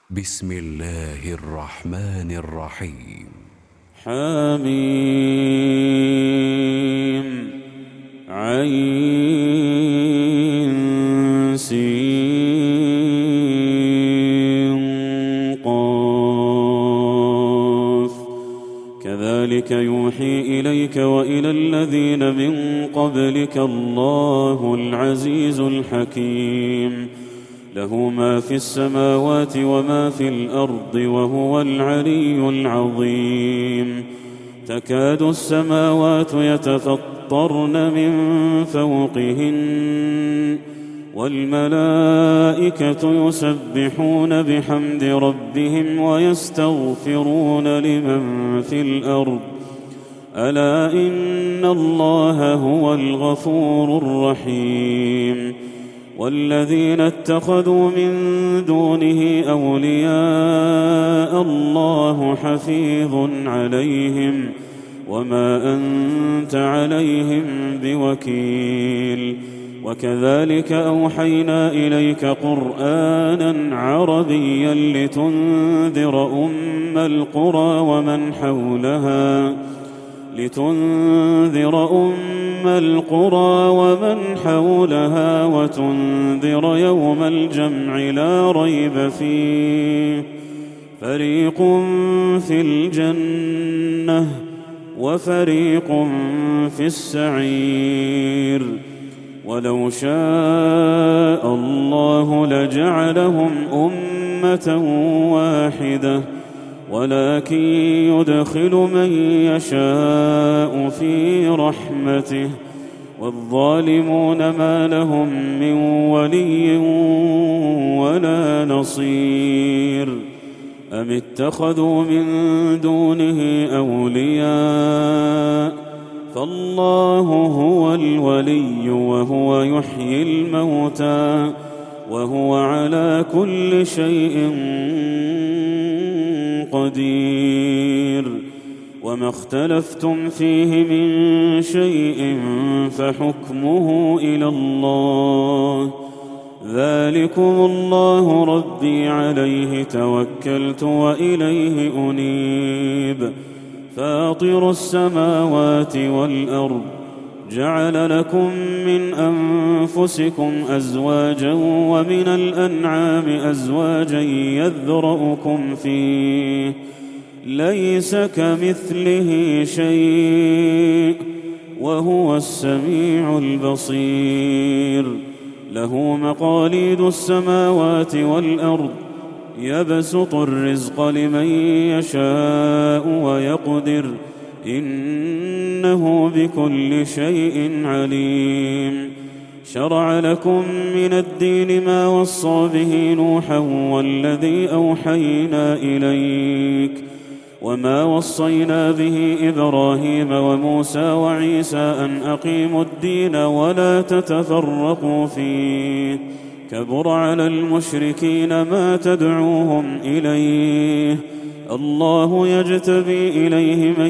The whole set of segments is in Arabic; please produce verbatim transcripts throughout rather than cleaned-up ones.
بسم الله الرحمن الرحيم. حميم عين سين قاف كذلك يوحي إليك وإلى الذين من قبلك الله العزيز الحكيم له ما في السماوات وما في الأرض وهو العلي العظيم تكاد السماوات يتفطرن من فوقهن والملائكة يسبحون بحمد ربهم ويستغفرون لمن في الأرض ألا إن الله هو الغفور الرحيم والذين اتخذوا من دونه أولياء الله حفيظ عليهم وما أنت عليهم بوكيل وكذلك أوحينا إليك قرآنا عربيا لتنذر أم القرى ومن حولها لتنذر أم القرى ومن حولها وتنذر يوم الجمع لا ريب فيه فريق في الجنة وفريق في السعير ولو شاء الله لجعلهم أمة واحدة ولكن يدخل من يشاء في رحمته والظالمون ما لهم من ولي ولا نصير أم اتخذوا من دونه أولياء فالله هو الولي وهو يحيي الموتى وهو على كل شيء قدير وما اختلفتم فيه من شيء فحكمه إلى الله ذلكم الله ربي عليه توكلت وإليه أنيب فاطر السماوات والأرض جعل لكم من أنفسكم أزواجا ومن الأنعام أزواجا يذرؤكم فيه ليس كمثله شيء وهو السميع البصير له مقاليد السماوات والأرض يبسط الرزق لمن يشاء ويقدر إنه بكل شيء عليم شرع لكم من الدين ما وصى به نوحا والذي أوحينا إليك وما وصينا به إبراهيم وموسى وعيسى أن أقيموا الدين ولا تتفرقوا فيه كبر على المشركين ما تدعوهم إليه الله يجتبي إليه من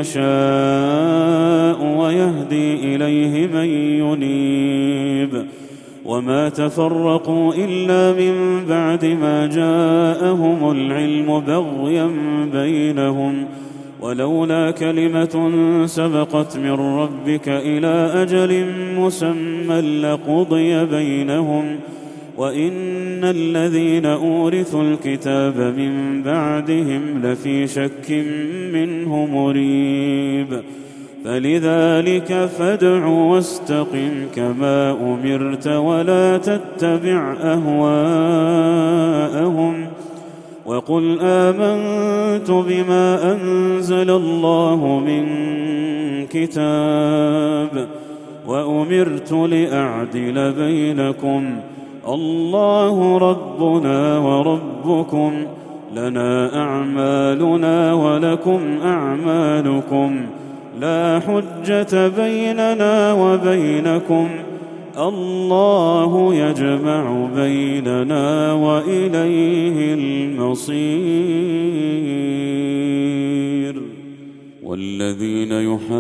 يشاء ويهدي إليه من ينيب وما تفرقوا إلا من بعد ما جاءهم العلم بغيا بينهم ولولا كلمة سبقت من ربك إلى أجل مسمى لقضي بينهم وإن الذين أورثوا الكتاب من بعدهم لفي شك منه مريب فلذلك فادع واستقم كما أمرت ولا تتبع أهواءهم وقل آمنت بما أنزل الله من كتاب وأمرت لأعدل بينكم الله ربنا وربكم لنا أعمالنا ولكم أعمالكم لا حجة بيننا وبينكم الله يجمع بيننا وإليه المصير والذين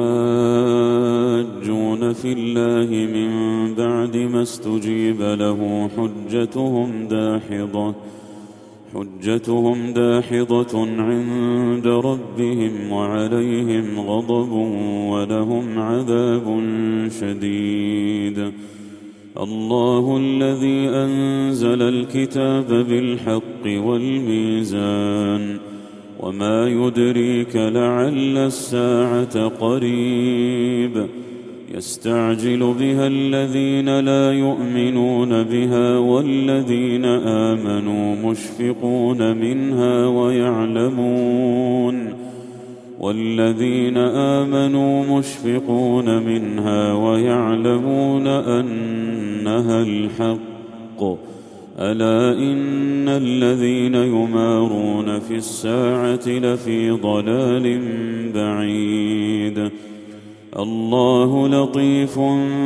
يحاجون في الله من بعد ما استجيب له حجتهم داحضة حجتهم داحضة عند ربهم وعليهم غضب ولهم عذاب شديد. الله الذي أنزل الكتاب بالحق والميزان وما يدريك لعل الساعة قريب يستعجل بها الذين لا يؤمنون بها والذين آمنوا مشفقون منها ويعلمون والذين آمنوا مشفقون منها ويعلمون أنها الحق. ألا إن الذين يمارون في الساعة لفي ضلال بعيد. الله لطيف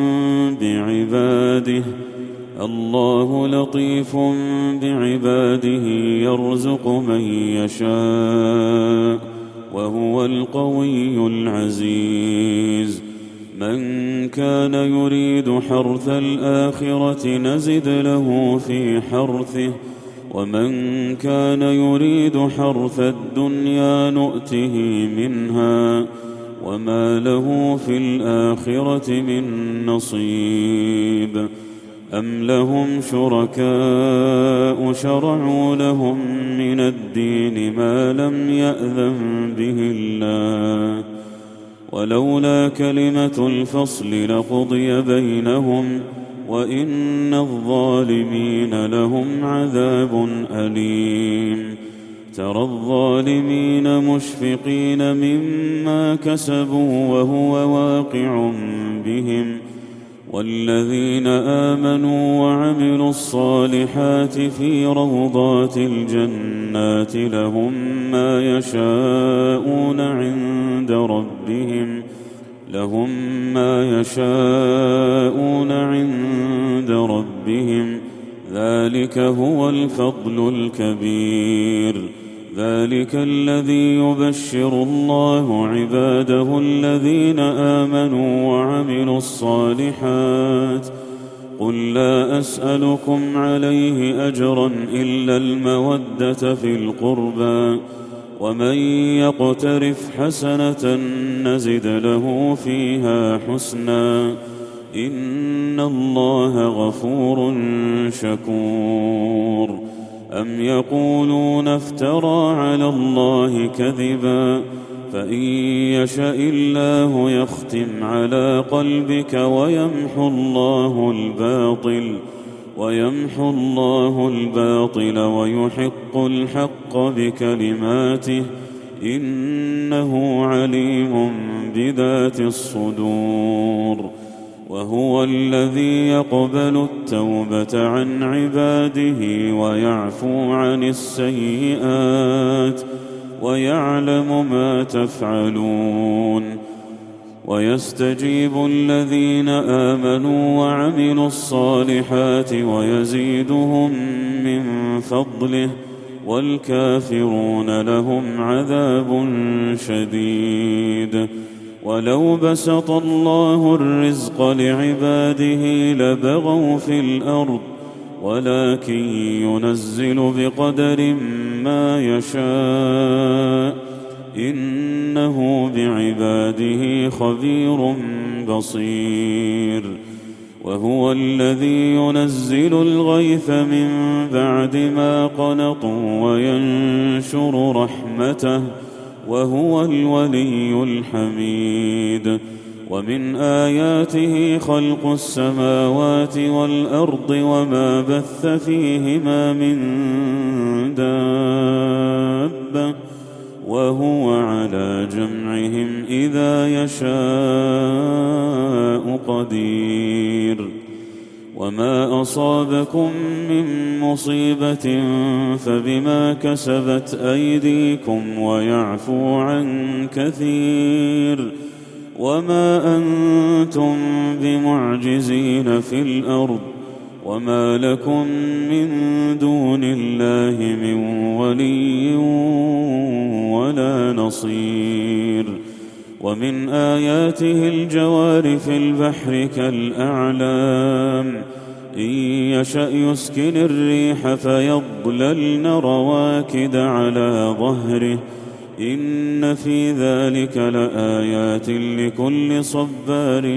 بعباده الله لطيف بعباده يرزق من يشاء وهو القوي العزيز. من كان يريد حرث الآخرة نزد له في حرثه ومن كان يريد حرث الدنيا نؤته منها وما له في الآخرة من نصيب. أم لهم شركاء شرعوا لهم من الدين ما لم يأذن به الله ولولا كلمة الفصل لقضي بينهم وإن الظالمين لهم عذاب أليم. ترى الظالمين مشفقين مما كسبوا وهو واقع بهم والذين آمنوا وعملوا الصالحات في روضات الجنات لهم ما يشاءون عند ربهم لهم ما يشاءون عند ربهم ذلك هو الفضل الكبير. ذلك الذي يبشر الله عباده الذين آمنوا وعملوا الصالحات. قل لا أسألكم عليه أجرا إلا المودة في القربى ومن يقترف حسنة نزد له فيها حسنا إن الله غفور شكور. أم يقولون افترى على الله كذبا فإن يشاء الله يختم على قلبك ويمحو الله الباطل ويمحو الله الباطل ويحق الحق بكلماته إنه عليم بذات الصدور. وهو الذي يقبل التوبة عن عباده ويعفو عن السيئات ويعلم ما تفعلون. ويستجيب الذين آمنوا وعملوا الصالحات ويزيدهم من فضله والكافرون لهم عذاب شديد. ولو بسط الله الرزق لعباده لبغوا في الأرض ولكن ينزل بقدر ما يشاء إنه بعباده خبير بصير. وهو الذي ينزل الغيث من بعد ما قنطوا وينشر رحمته وهو الولي الحميد. ومن آياته خلق السماوات والأرض وما بث فيهما من دابة وهو على جمعهم إذا يشاء قدير. وما أصابكم من مصيبة فبما كسبت أيديكم ويعفو عن كثير. وما أنتم بمعجزين في الأرض وما لكم من دون الله من ولي ولا نصير. ومن آياته الجوار في البحر كالأعلام إن يشأ يسكن الريح فيظللن رواكد على ظهره إن في ذلك لآيات لكل صبار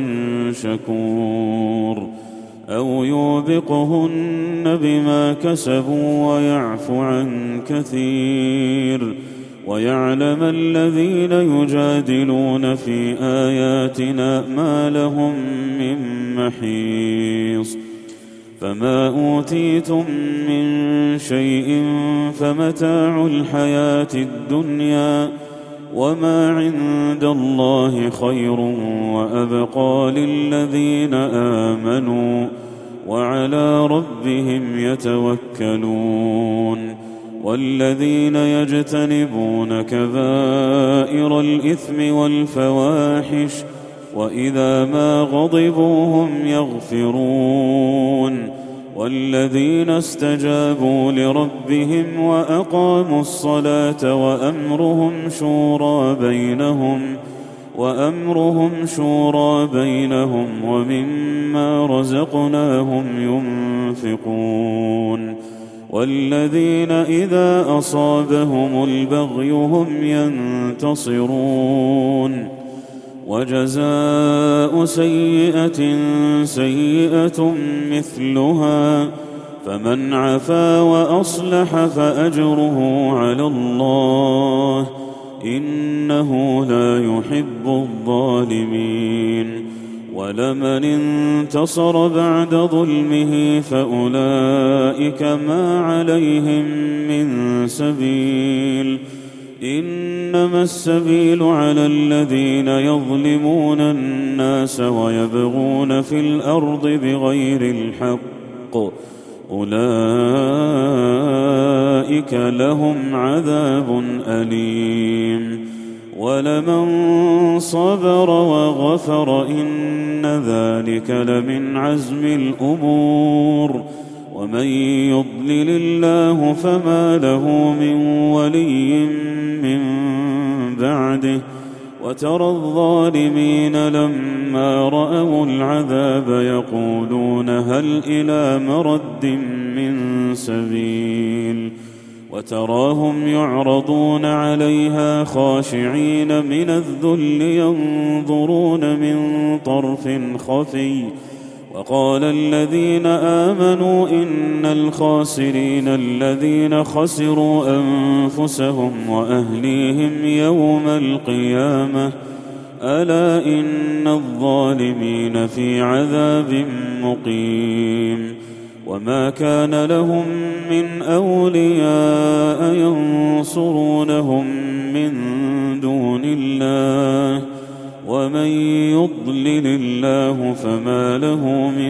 شكور أو يوبقهن بما كسبوا ويعفو عن كثير ويعلم الذين يجادلون في آياتنا ما لهم من محيص فما أوتيتم من شيء فمتاع الحياة الدنيا وما عند الله خير وأبقى للذين آمنوا وعلى ربهم يتوكلون والذين يجتنبون كبائر الإثم والفواحش وإذا ما غضبوا هم يغفرون والذين استجابوا لربهم وأقاموا الصلاة وأمرهم شورى بينهم وأمرهم شورى بينهم ومما رزقناهم ينفقون والذين إذا أصابهم البغي هم ينتصرون وجزاء سيئة سيئة مثلها فمن عفا وأصلح فأجره على الله إنه لا يحب الظالمين ولمن انتصر بعد ظلمه فأولئك ما عليهم من سبيل إنما السبيل على الذين يظلمون الناس ويبغون في الأرض بغير الحق أولئك لهم عذاب أليم ولمن صبر وغفر إن ذلك لمن عزم الأمور ومن يضلل الله فما له من ولي من بعده وترى الظالمين لما رأوا العذاب يقولون هل إلى مرد من سبيل وتراهم يعرضون عليها خاشعين من الذل ينظرون من طرف خفي وقال الذين آمنوا إن الخاسرين الذين خسروا أنفسهم وأهليهم يوم القيامة ألا إن الظالمين في عذاب مقيم وما كان لهم من أولياء ينصرونهم من دون الله ومن يضلل الله فما له من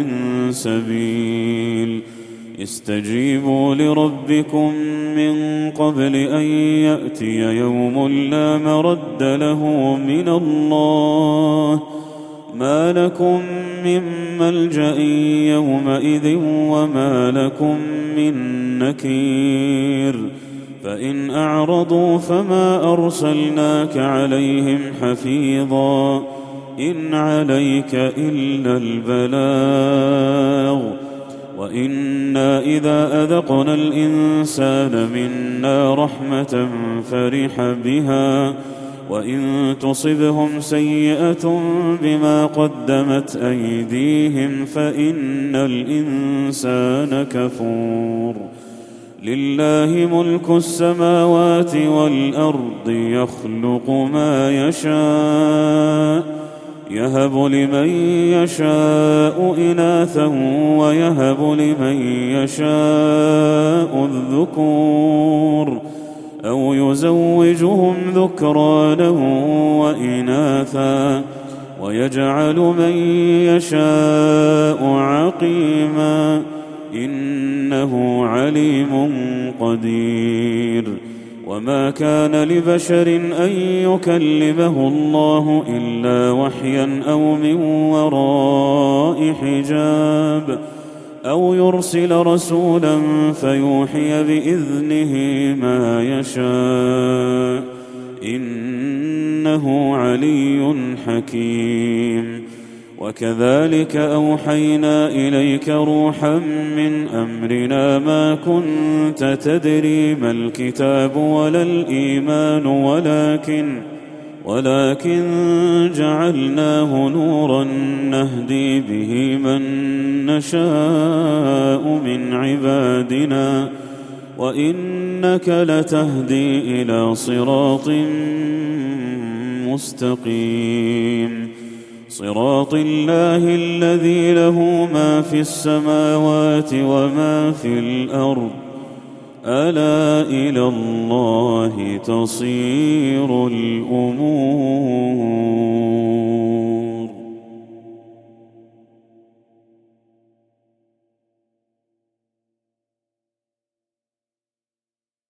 سبيل استجيبوا لربكم من قبل أن يأتي يوم لا مرد له من الله ما لكم من ملجأ يومئذ وما لكم من نكير فإن أعرضوا فما أرسلناك عليهم حفيظا إن عليك إلا البلاغ وإنا إذا أذقنا الإنسان منا رحمة فرح بها وإن تصبهم سيئة بما قدمت أيديهم فإن الإنسان كفور لله ملك السماوات والأرض يخلق ما يشاء يهب لمن يشاء إناثا ويهب لمن يشاء الذكور أو يزوجهم ذكرانا وإناثا ويجعل من يشاء عقيما إنه عليم قدير وما كان لبشر أن يكلمه الله إلا وحيا أو من وراء حجاب أو يرسل رسولا فيوحي بإذنه ما يشاء إنه علي حكيم وكذلك أوحينا إليك روحا من أمرنا ما كنت تدري ما الكتاب ولا الإيمان ولكن ولكن جعلناه نورا نهدي به من نشاء من عبادنا وإنك لتهدي إلى صراط مستقيم صراط الله الذي له ما في السماوات وما في الأرض ألا إلى الله تصير الأمور.